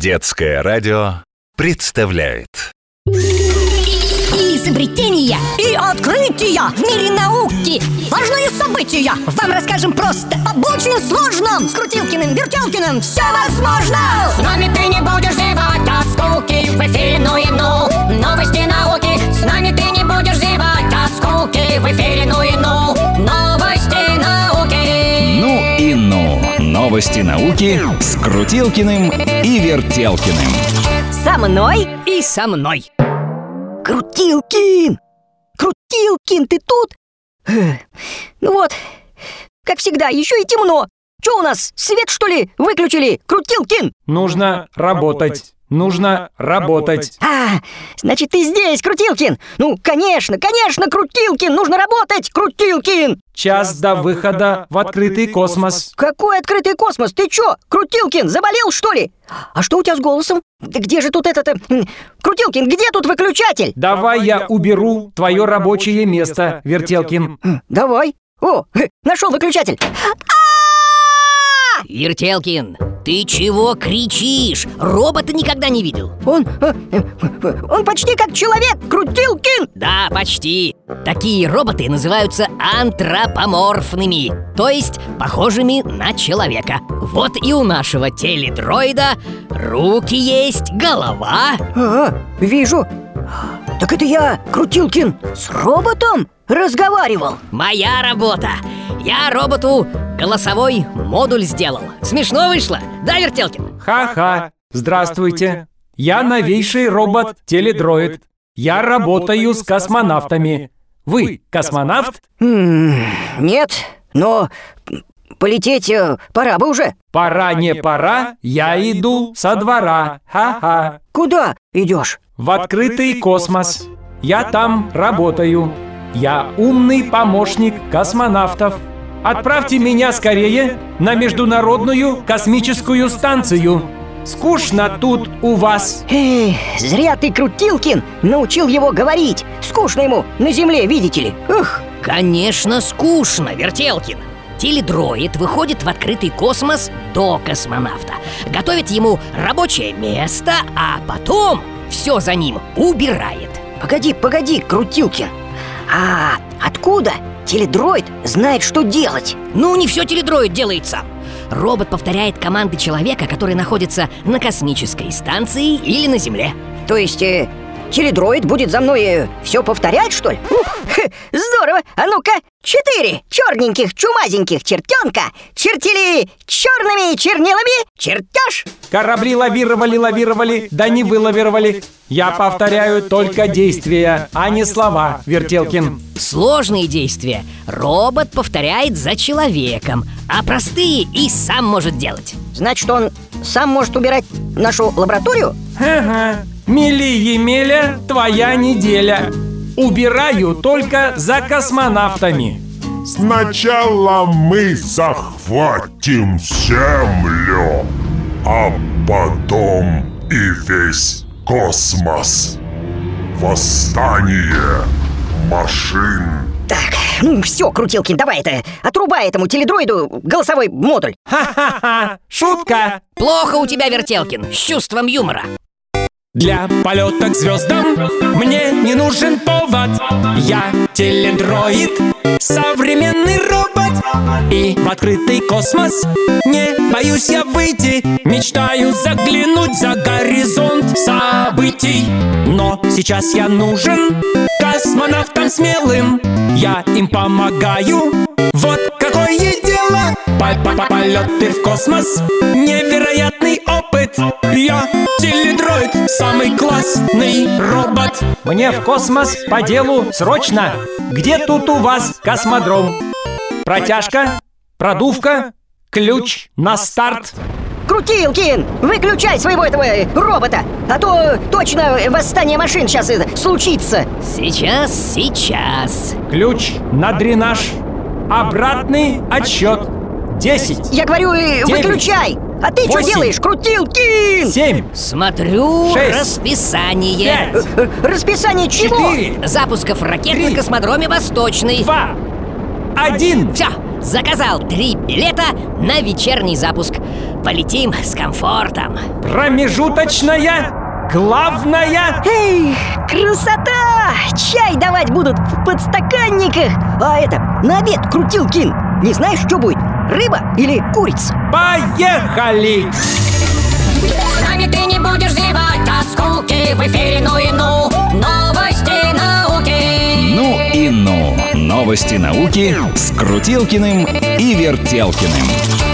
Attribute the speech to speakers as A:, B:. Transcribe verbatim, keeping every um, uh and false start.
A: Детское радио представляет
B: изобретения и открытия в мире науки. Важные события вам расскажем просто об очень сложном. С Крутилкиным, Вертелкиным все возможно. С нами ты не будешь зевать от скуки. В эфире ну и ну, новости науки. С нами ты не будешь зевать от скуки. В эфире ну и ну, новости науки.
C: Ну и ну, новости науки с Крутилкиным и Вертелкиным.
B: Со мной и со мной. Крутилкин! Крутилкин, ты тут? Ну вот, как всегда, еще и темно. Че у нас, свет что ли выключили? Крутилкин!
D: Нужно работать. Нужно работать.
B: А, значит, ты здесь, Крутилкин! Ну, конечно, конечно, Крутилкин! Нужно работать, Крутилкин!
D: Час до выхода в открытый космос.
B: Какой открытый космос? Ты че, Крутилкин, заболел, что ли? А что у тебя с голосом? Да где же тут этот... Крутилкин, где тут выключатель?
D: Давай я уберу твое рабочее место, Вертелкин.
B: Давай. О, нашел выключатель.
E: Вертелкин, ты чего кричишь? Робота никогда не видел.
B: Он... Он почти как человек, Крутилкин!
E: Да, почти. Такие роботы называются антропоморфными, то есть похожими на человека. Вот и у нашего теледроида руки есть, голова.
B: А, вижу. Так это я, Крутилкин, с роботом разговаривал.
E: Моя работа. Я роботу голосовой модуль сделал. Смешно вышло, да, Вертелкин?
D: Ха-ха. Здравствуйте. Я новейший робот-теледроид. Я работаю с космонавтами. Вы космонавт?
B: М-м, нет, но полететь э, пора бы уже.
D: Пора не пора, я иду со двора. Ха-ха.
B: Куда идешь?
D: В открытый космос. Я там работаю. Я умный помощник космонавтов. Отправьте меня скорее на Международную космическую станцию. Скучно тут у вас.
B: Эй, зря ты, Крутилкин, научил его говорить. Скучно ему на Земле, видите ли. Ух.
E: Конечно, скучно, Вертелкин. Теледроид выходит в открытый космос до космонавта, готовит ему рабочее место, а потом все за ним убирает.
B: Погоди, погоди, Крутилкин. А откуда теледроид знает, что делать?
E: Ну, не все теледроид делает сам. Робот повторяет команды человека, который находится на космической станции или на Земле.
B: То есть э, теледроид будет за мной э, все повторять, что ли? Ух, хе, здорово! А ну-ка, четыре черненьких чумазеньких чертенка чертили черными чернилами чертеж.
D: Корабли лавировали, лавировали, да не вылавировали. Я повторяю только действия, а не слова, Вертелкин.
E: Сложные действия робот повторяет за человеком, а простые и сам может делать.
B: Значит, он сам может убирать нашу лабораторию?
D: Ага. Мели-емеля, твоя неделя. Убираю только за космонавтами.
F: Сначала мы захватим Землю, а потом и весь космос. Восстание машин.
B: Так, ну все, Крутилкин, давай это, отрубай этому теледроиду голосовой модуль.
D: Ха-ха-ха, шутка.
E: Плохо у тебя, Вертелкин, с чувством юмора.
D: Для полета к звездам мне не нужен повод. Я теледроид, современный робот. И в открытый космос не боюсь я выйти. Мечтаю заглянуть за горизонт событий. Но сейчас я нужен космонавтам смелым. Я им помогаю, вот какое дело. Полеты в космос, невероятный опыт. Я теледроид, самый классный робот. Мне в космос по делу срочно. Где тут у вас космодром? Протяжка, продувка, ключ на старт.
B: Крутилкин, выключай своего этого э, робота, а то точно восстание машин сейчас э, случится.
E: Сейчас, сейчас.
D: Ключ на дренаж. Обратный отсчет. Десять.
B: Я говорю, э, выключай. А ты что делаешь, Крутилкин?
D: Семь.
E: Смотрю
D: шесть,
E: расписание.
D: пять,
B: э, Расписание чего?
D: четыре,
E: запусков ракет
D: три,
E: на космодроме Восточный.
D: два, один.
E: Все, Заказал три билета на вечерний запуск. Полетим с комфортом.
D: Промежуточная, главная.
B: Эх, красота! Чай давать будут в подстаканниках. А это, на обед, Крутилкин, не знаешь, что будет? Рыба или курица?
D: Поехали!
B: С нами ты не будешь зевать от скуки. В эфире ну и ну, новости науки.
C: Ну и ну. Новости науки с Крутилкиным и Вертелкиным.